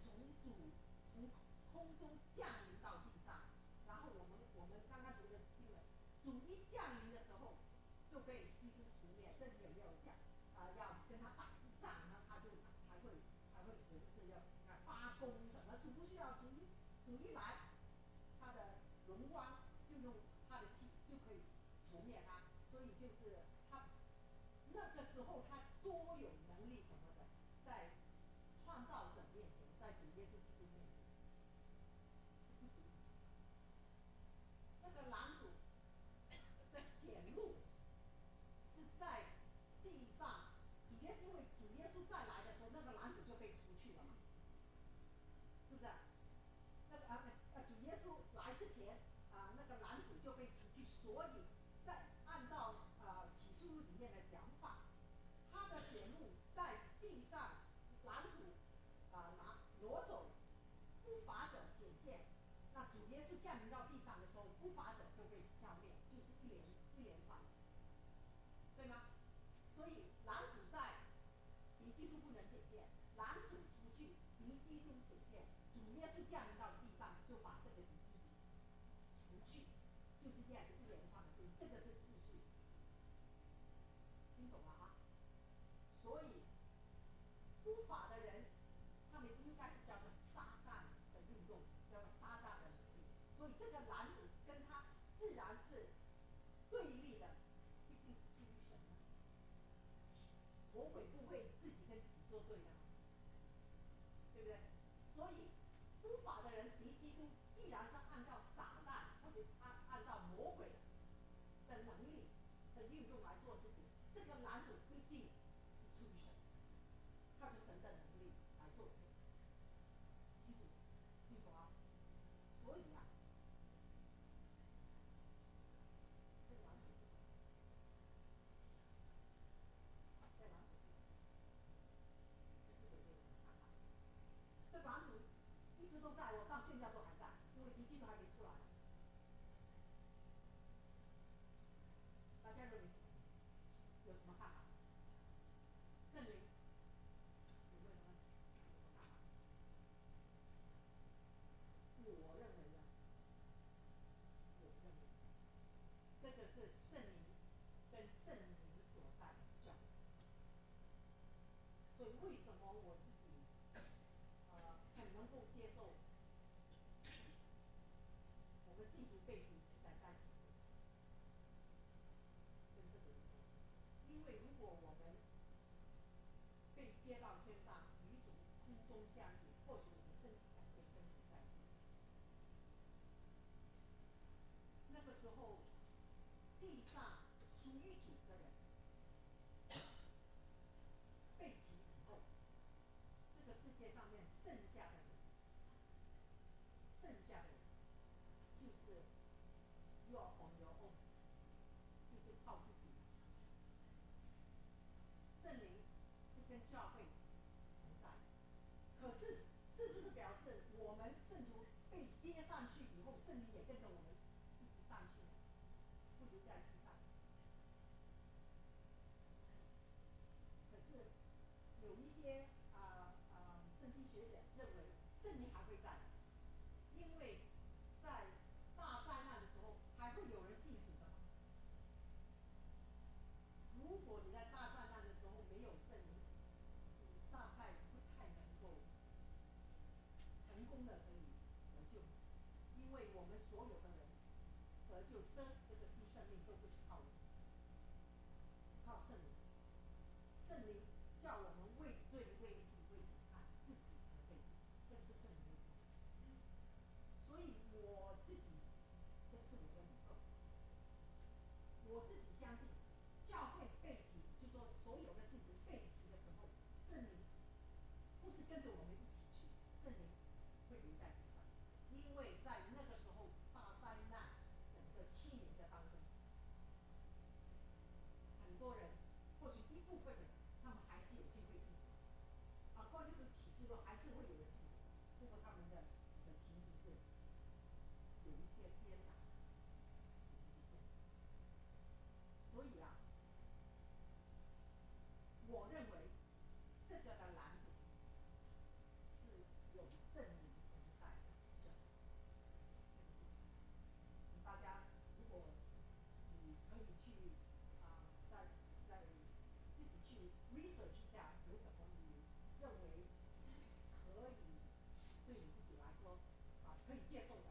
空中降临到地上，然后我们我们刚刚读的经文，主一降临的时候就被基督除灭，这里有没有讲啊、呃？要跟他打一仗呢，他就才会才会随时要要发功什么？主不需要主一主一来，他的荣光就用他的气就可以除灭他，所以就是他那个时候他多有能力什么的，在创造者面前，在主耶稣基督面前是不足以形容。那个男主的显露是在地上，主耶稣因为主耶稣再来的时候，那个男主就被除去了嘛，是不是？那个啊呃主耶稣来之前啊、呃，那个男主就被除去，所以在按照呃启示录里面的讲法，他的显露在地上，男主啊、呃、拿挪走不法者显现，那主耶稣降临到地上的时候，不法者就被消灭，就是一连一连串的，对吗？所以男主在，敌基督不能显现，男主出去，敌基督显现，主耶稣降临到地上，就把这个敌基督除去，就是这样子一连串的事情，这个是次序，听懂了吗？所以不法的人，他们应该是叫做撒旦的运动，叫做撒旦的能力，所以这个男主跟他自然是对立的，一定是出于神的。魔鬼不会自己跟自己作对的，对不对？所以不法的人敌基督，既然是按照撒旦或者按按照魔鬼的能力的运用来做事情，这个男主一定是出于神，靠着神的能力来做事，清楚清楚啊？所以啊，这个男主是什么？这个男主是什么？就是有没有什么看法？这个男主一直都在，我到现在都还在，因为敌基督还没出来。大家认为是什么？有什么看法？圣灵有没有什么什么看法？我认为呢，我认为这个是圣灵跟圣灵所在的教会。所以为什么我自己呃很能够接受我们信徒被提是在在体跟这个有关系？因为如果我们被接到天上，与主空中相遇，或许我们身体还会身体在地。那个时候，地上属于主的人被提以后，这个世界上面剩下的人，剩下的人就是 your on your own，就是靠自己。圣灵是跟教会同在，可是是不是表示我们圣徒被接上去以后，圣灵也跟着我们一起上去呢？不留在地上。可是有一些啊啊圣经学者认为圣灵还会在，因为在大灾难的时候还会有人信主的嘛。如果你在大灾难的时候没有圣灵，你大概不太能够成功的可以得救，因为我们所有的人得救得这个新生命都不是靠我们自己，是靠圣灵。圣灵叫我们为罪为义为审判，自己责备自己，这是圣灵的工作。所以我自己，这是我的领受，我自己相信，教会被提，就说所有的信徒被提的时候，圣灵不是跟着我们一起去，圣灵会留在地上，因为在那个时候大灾难整个七年的当中，很多人，或许一部分人，他们还是有机会信主。啊，关于这个启示录还是会有人信主，不过他们的的情形是有一些艰难，有一些艰难。所以啊，我认为这个的男主是有圣灵同在的教 research 一下有什么你认为可以对你自己来说啊可以接受的，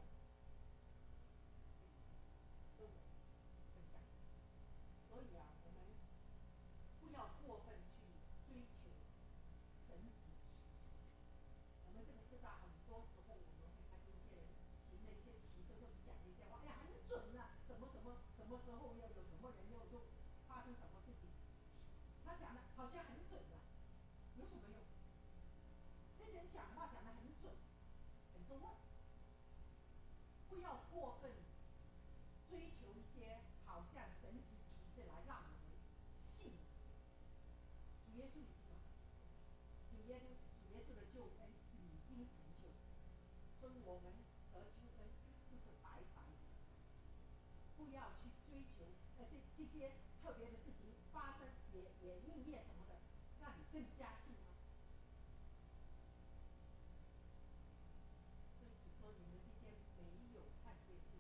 可以跟我分享。所以啊，我们不要过分去追求神级骑士。我们这个世代很多时候，我们会看见一些人行了一些骑士，或者讲了一些话，哎呀，很准啊，什么什么什么时候要有什么人要就发生什么事情，他讲的好像很准啊，有什么用？那些人讲话讲的很准，很说话，不要过分追求一些好像神级骑士来让我们信服。主耶稣已经来，主耶稣主耶稣的救恩已经成就，所以我们得救恩就是白白的。不要去追求呃这这些特别的事情发生也也应验什么的，让你更加信吗？所以主说你们这些没有看见就是，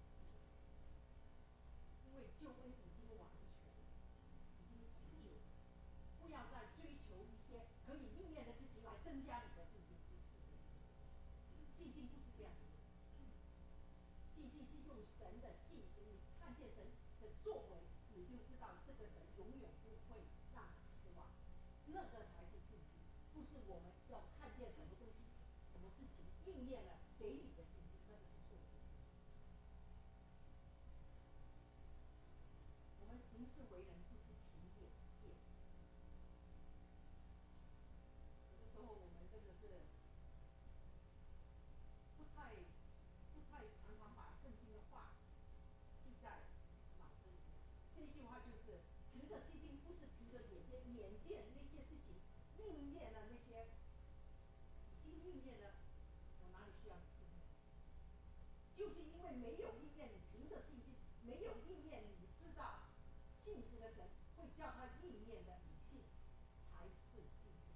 因为救恩已经完全，已经成就，不要再追求一些可以应验的事情来增加你的信心，不是的，信心不是这样的。信心是用神的信实，你看见神的作为，你就知道这个神永远不会让你失望，那个才是信心，不是我们要看见什么东西、什么事情应验了给你的信心，那个是错误的。我们行事为人不是凭眼见，有的时候我们真的是不太不太常常把圣经的话记在脑子里面。这一句话就是凭着信心，不是凭着眼见，眼见那些事情应验了，那些已经应验了，我哪里需要你信心？就是因为没有应验，你凭着信心没有应验，你知道信实的神会叫他应验的，你信才是信心，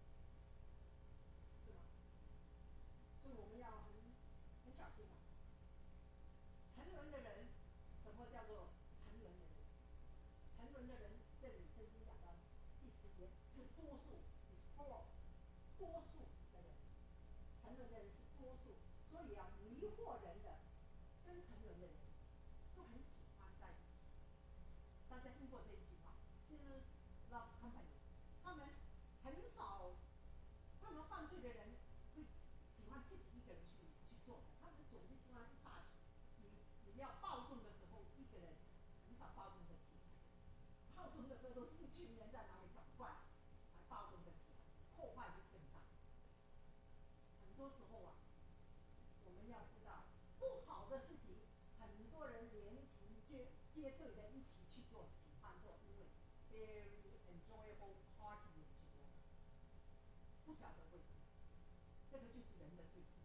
是吗？所以我们要很很小心啊。沉沦的人，什么叫做沉沦的人？沉沦的人，这里圣经讲到第十节是多数 ，is all， 多数的人，沉沦的人是多数，所以啊，迷惑人的跟沉沦的人都很喜欢在一起。大家听过这一句话 ，sinners love company， 他们很少，他们犯罪的人会喜欢自己一个人去去做的，他们总是喜欢一大群。你你要暴动的时候，一个人很少暴动得起来，暴动的时候都是一群人在哪里搞怪，来暴动得起来，破坏就更大。很多时候啊，我们要知道，不好的事情，很多人连群结结队的一起去做，喜欢做，因为 very enjoyable party 去做，不晓得为什么，这个就是人的罪性。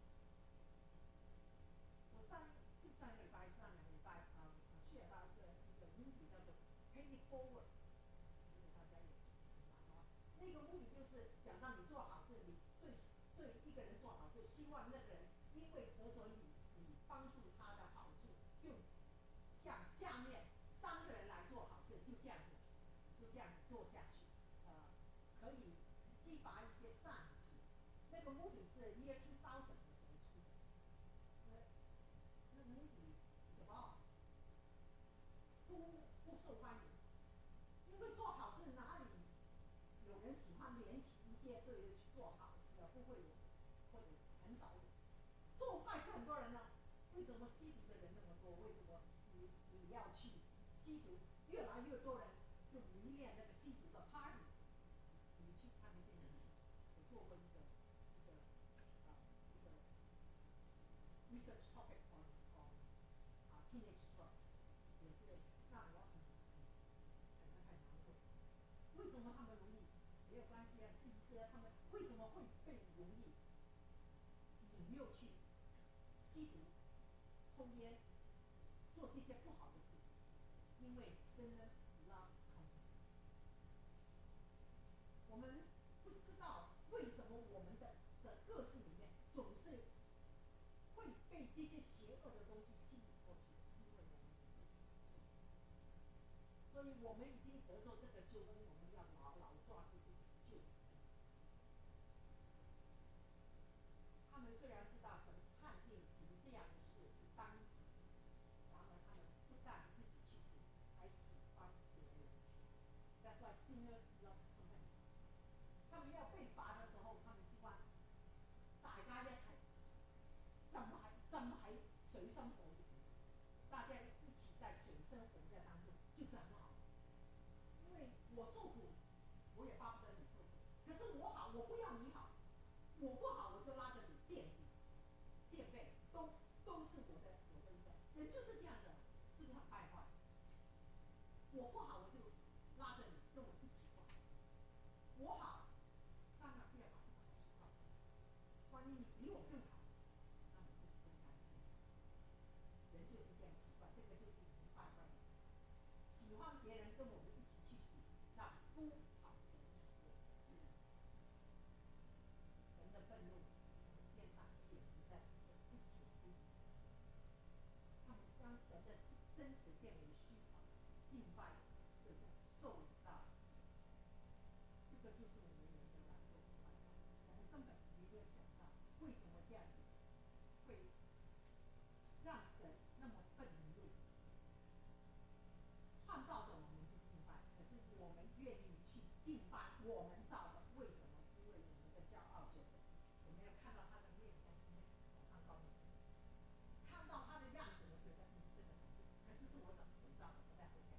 我上就上个礼拜、上两个礼拜啊，去了到一个一个 movie 叫做 Pay It Forward， 如果大家也很难哦。那个 movie 就是讲到你做好事，你对对一个人做好事，希望那个人因为得着你你帮助他的好处，就向下面三个人来做好事，就这样子，就这样子做下去，呃，可以激发一些善事。那个 movie 是 year two thousand 的时候出的，那那个 movie 什么不不受欢迎，因为做好事哪里有人喜欢连起一街队的去做好事啊？不会有，或者很少有。做坏事很多人呢，为什么吸毒的人那么多？为什么你你要去吸毒？越来越多人就迷恋那个吸毒的 party。你去看那些年轻，我做过一个一个啊一个 research topic on on 啊 teenage drugs， 也是让我很很感到很难过。为什么他们容易？没有关系啊，试一试啊，他们为什么会被容易引诱去吸毒、抽烟、做这些不好的事情？因为 sinners love company。我们不知道为什么我们的的个性里面总是会被这些邪恶的东西吸引过去，因为我们不喜欢做。所以我们已经得到这个救恩，我们要牢抓住这个救恩。他们虽然知道神判定行这样的事是当责，然而他们不但自己去死，还喜欢别人去死。That's why sinners love company。他们要被罚的时候，他们希望大家一齊浸喺浸喺水深火熱，大家一起在水深火熱當中，就是很好。因為我受苦，我也巴不得你受苦。可是我好，我不要你好，我不好我就拉着你垫底、垫背，都都是我的我的一个人就是这样子，是不是很败坏？我不好我就拉着你跟我一起坏，我好，当然不要把这个好处靠近。万一你比我更好，那我不是更甘心？人就是这样奇怪，这个就是一个败坏的人，喜欢别人跟我们一起去死，那不讨神喜悦。神的愤怒从天上显明在这一切不义。他们将神的真实变为虚谎，敬拜是受到这个就是我们人的懒惰和败坏。我们根本没有想到，为什么这样子会让神那么愤怒？创造者我们不敬拜，可是我们愿意去敬拜我们造的，为什么？因为我们的骄傲就是，我们要看到他的面光往上高的程度，看到他的样子，我觉得嗯这个不是，可是是我怎么谁造的，不在谁改。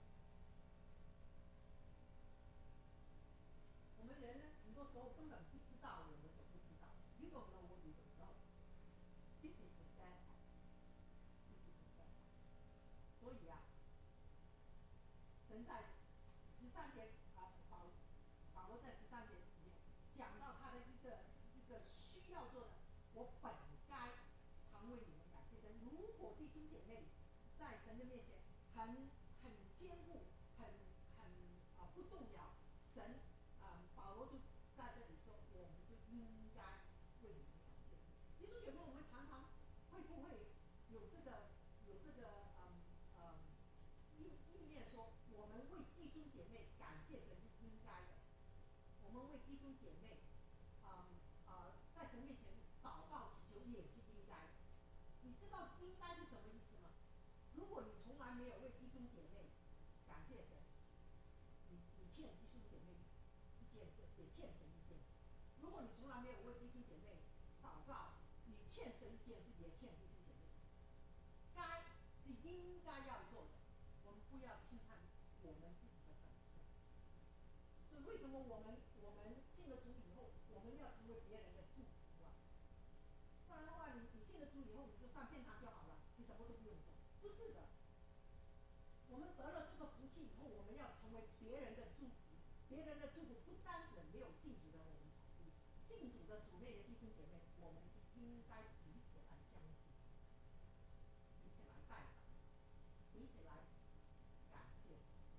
我们人呢，很多时候根本不知道我们所不知道。You don't know what you don't know. This is the sad part. This is the sad part. 所以啊，神在十三节啊，保保罗在十三节里面讲到他的一个一个需要做的，我本该常为你们感谢神。如果弟兄姐妹在神的面前很很坚固，很很啊不动摇，神啊保罗就在这里说，我们就应该为你们感谢神。弟兄姐妹，我们常常会不会有这个有这个嗯嗯意意念说，我们为弟兄姐妹感谢神是应该的，我们为弟兄姐妹啊啊、呃、在神面前祷告祈求也是应该的。你知道应该是什么意思吗？如果你从来没有为弟兄姐妹感谢神，你你欠弟兄姐妹一件事，也欠神一件事。如果你从来没有为弟兄姐妹祷告，你欠神一件事，也欠弟兄姐妹。该是应该要做的，我们不要轻看我们自己的本分。所以为什么我们我们信了主以后，我们要成为别人的祝福啊？不然的话，你你信了主以后，你就上天堂就好了，你什么都不用做。不是的，我们得了这个福气以后，我们要成为别人的祝福。别人的祝福不单指没有信主的我们才对，信主的主内的弟兄姐妹，我们是应该彼此来相扶，彼此来代祷，彼此来感谢。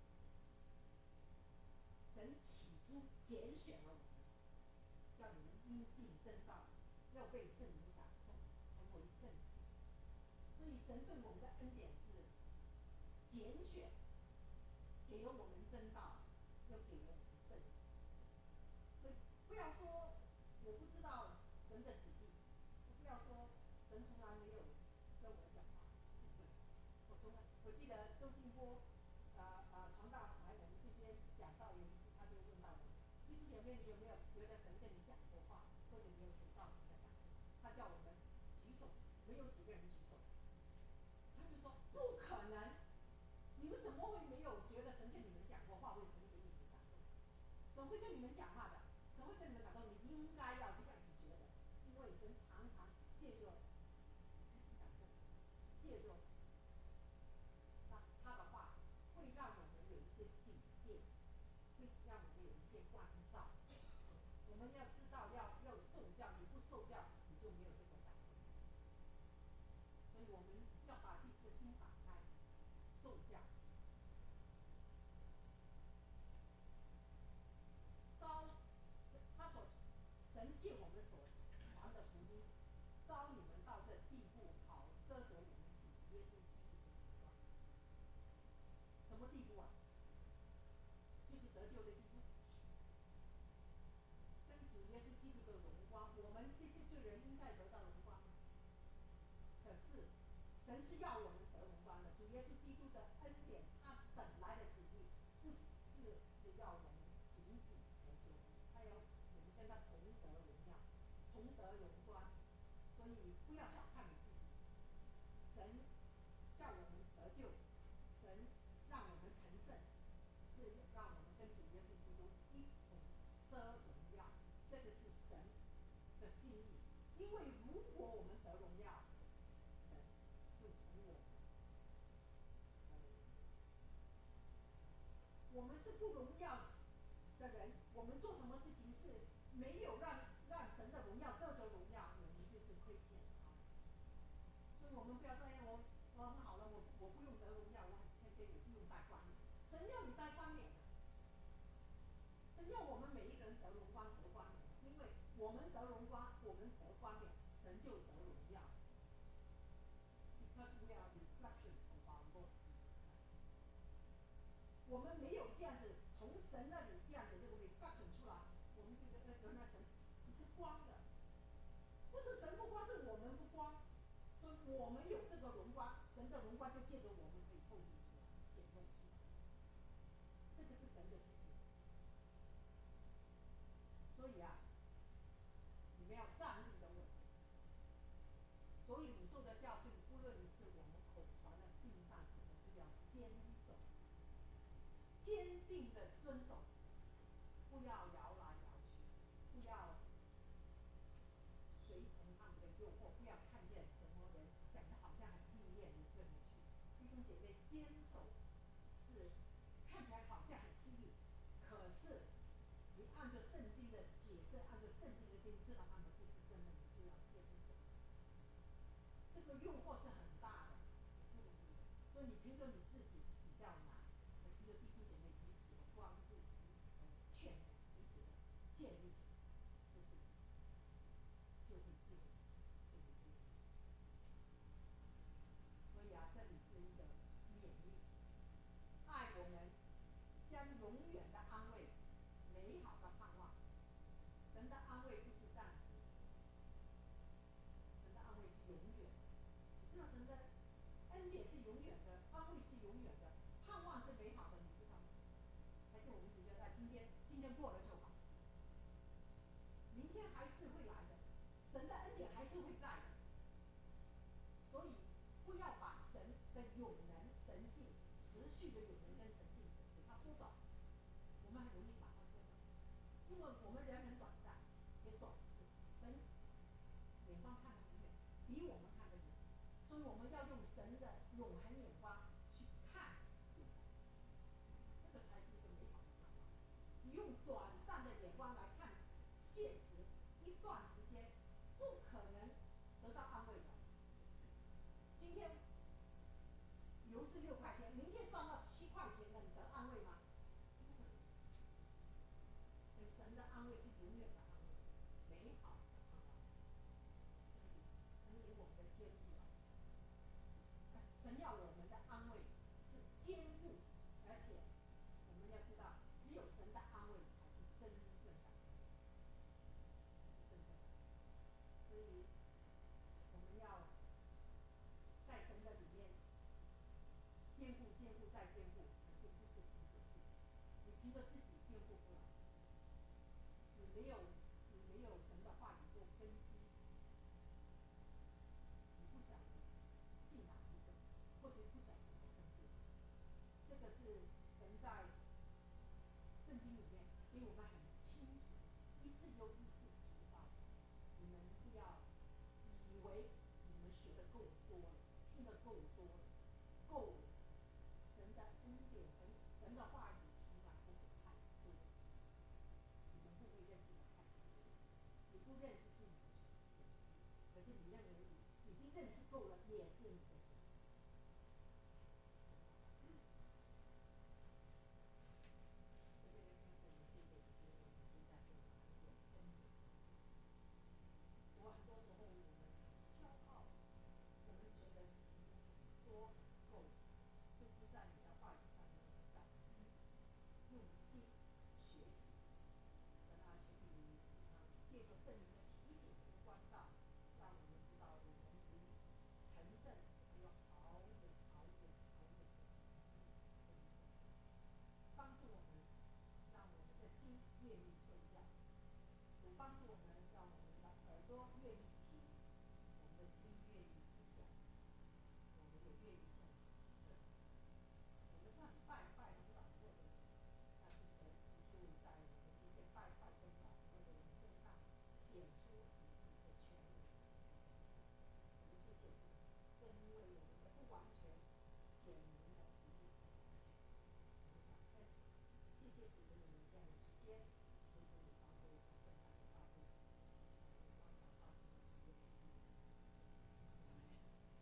神起初拣选了我们，叫你们因信真道，要被圣灵感动，成为圣洁。所以神对我们的恩典是拣选，给了我们真道，又给了我们圣灵。所以不要说我不知道神的旨意，不要说神从来没有跟我讲话，对不对？我从来我记得周金波呃呃传道来我们这边讲道，有一次他就问到我，弟兄姐妹，你有没有觉得神跟你讲过话，或者你有收到神的感动？他叫我们举手，没有几个人举手。他就说不可能，你们怎么会没有觉得神跟你们讲过话？为什么给你们感动？神会跟你们讲话的，神会跟你们感动，你应该要这样子觉得，因为神常常借着感动，借着他他的话，会让我们有一些警戒，会让我们有一些关照。我们要知道要要受教，你不受教，你就没有这个感动。所以我们要把自己的心打开，受教。招他所神借我们所传的福音，招你们到这地步，好得着我们主耶稣基督的荣耀。什么地步啊？就是得救的地步。 在得到荣光吗？可是神是要我们得荣光的。主耶稣基督的恩典，他本来的旨意不是只要我们仅仅得救，他要我们跟他同得荣耀，同得荣光。所以不要小看你自己，神叫我们得救，神让我们成圣，是让我们跟主耶稣基督一同得荣耀，这个是神的心意。因为如果我们得荣耀，神就从我们得荣耀。我们是不荣耀的人，我们做什么事情是没有让让神的荣耀得着荣耀，我们就是亏欠他。所以我们不要说，哎，我我很好了，我我不用得荣耀，我很谦卑，也不用戴冠冕。神要你戴冠冕的，神要我们每一个人得荣光得冠冕，因为我们得荣光，我们得冠冕，神就得荣耀。Because we are reflection of our Lord Jesus Christ。我们没有这样子从神那里这样子这个 reflection 出来，我们就觉得原来神是不光的，不是神不光，是我们不光。所以我们有这个荣光，神的荣光就借着我们可以透露出来，显露出来。这个是神的心意。所以啊，你们要站立的稳。所以领受的教训，不论是我们口传的、信上什么，都要坚守，坚定的遵守，不要摇来摇去，不要随从他们的诱惑，不要看见什么人讲的好像很厉害，你跟着去。弟兄姐妹，坚守是看起来好像很吸引，可是你按照圣经的解释，按照圣经的经知道他们不是真的，你就要坚守。这个诱惑是很大的，所以你凭着你自己比较难，凭着弟兄姐妹彼此的关顾、彼此的劝勉、彼此的建立，就会就会进入，就会进入。所以啊，这里是一个勉励，爱我们，将永远的安慰、美好的盼望。神的安慰不是暂时，神的安慰是永远的。你知道神的恩典是永远的，安慰是永远的，盼望是美好的，你知道吗？还是我们只觉得今天今天过了就好，明天还是会来的，神的恩典还是会在的。所以不要把神的永能、神性、持续的永能跟神性给它缩短，我们很容易把它缩短，因为我们人很短暂，也短视，神眼光看得很远，比我们看得远，所以我们要用神的永恒眼光去看永恒，这个才是一个美好的盼望。你用短暂的眼光来看现实，一段时间不可能得到安慰的。今天油是六块钱，明天赚到七块钱的，你得安慰吗？不可能。所以神的安慰是永远的安慰，美好的盼望。所以神给我们的坚固啊，神要我们的安慰是坚固，而且我们要知道，只有神的安慰才是真正的安慰，真正的。所以我们要在神的里面坚固、坚固再坚固，可是不是凭着自己，你凭着自己坚固不了，你没有你没有神的话语做根基，你不晓得信哪一个，或许不晓得分辨。这个是神在圣经里面给我们很清楚，一次又一次提到。你们不要以为你们学的够多了，听得够多了，够了。神的恩典，神神的话语从来不会太多，你们不会认识的太多。你不认识是你的损失，可是你认为你已经认识够了，也是你的损失。这边的天父，我们谢谢你，因为你实在是满有恩典。我很多时候我们骄傲，我们觉得自己已经很多很够，就不在你的话语上面长进，用心学习。神啊，求你时常借着圣灵的提醒跟关照，来业于圣神，我们是很拜拜